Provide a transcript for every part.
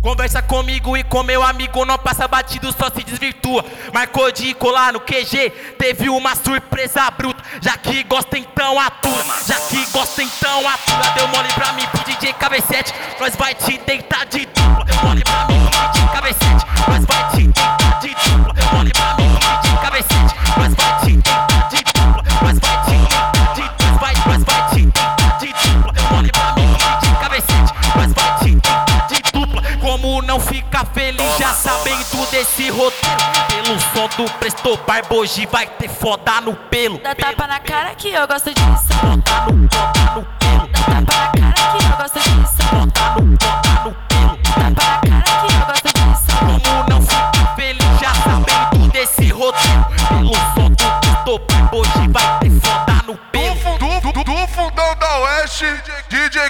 Conversa comigo e com meu amigo, não passa batido, só se desvirtua. Marcou de colar no QG, teve uma surpresa bruta. Já que gosta então atura, já que gosta então atura. Deu mole pra mim pro DJ KV7, nós vai te deitar de dupla. Deu mole pra mim pro DJ KV7, nós vai te deitar de dupla. Deu mole pra mim pro DJ KV7, nós vai te deitar de dupla. Nós vai te deitar de dupla, nós vai te deitar de dupla. Deu mole pra mim pro DJ KV7, nós vai te deitar de dupla. Como não fica feliz já sabendo desse roteiro? Pelo som do Presto Barba hoje vai ter foda no pelo. Dá tapa na cara que eu gosto disso. Foda no pelo. Dá tapa na cara que eu gosto disso. Foda no pelo. Dá tapa na cara que eu gosto disso. Como não fica feliz já sabendo desse roteiro? Pelo som do Presto Barba hoje vai ter foda no pelo. Do fundão da Oeste, DJ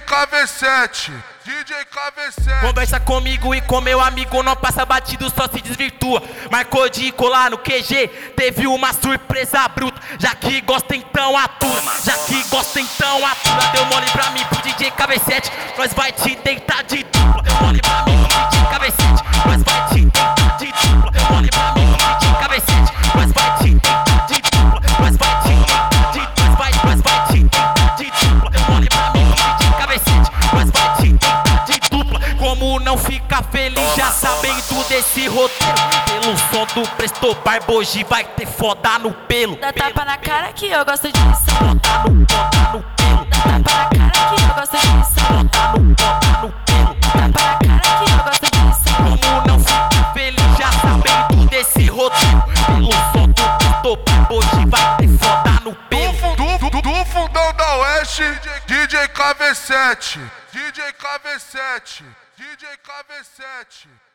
KV7. DJ KV7. Conversa comigo e com meu amigo, não passa batido, só se desvirtua. Marcou de colar no QG, teve uma surpresa bruta. Já que gosta então atura, já que gosta então atura. Deu mole pra mim pro DJ KV7, nós vai te deitar de dupla. Deu mole pra mim pro DJ KV7, nós vai te deitar de dupla. Deu mole pra mim pro DJ KV7, nós vai te deitar de dupla. Nós vai te deitar de dupla, nós vai te deitar de dupla. Deu mole pra mim pro DJ KV7, nós vai te deitar de dupla. Como não fica feliz já sabendo desse roteiro? Pelo som do Presto Barba hoje vai ter foda no pelo. Dá tapa na cara que eu gosto disso. Foda no pelo. Dá tapa na cara que eu gosto disso. Foda no pelo. Dá tapa na cara que eu gosto disso. Como não fica feliz já sabendo desse roteiro? Pelo som do Presto Barba hoje vai ter foda no pelo. Do fundão da Oeste, DJ KV7. DJ KV7. DJ KV7.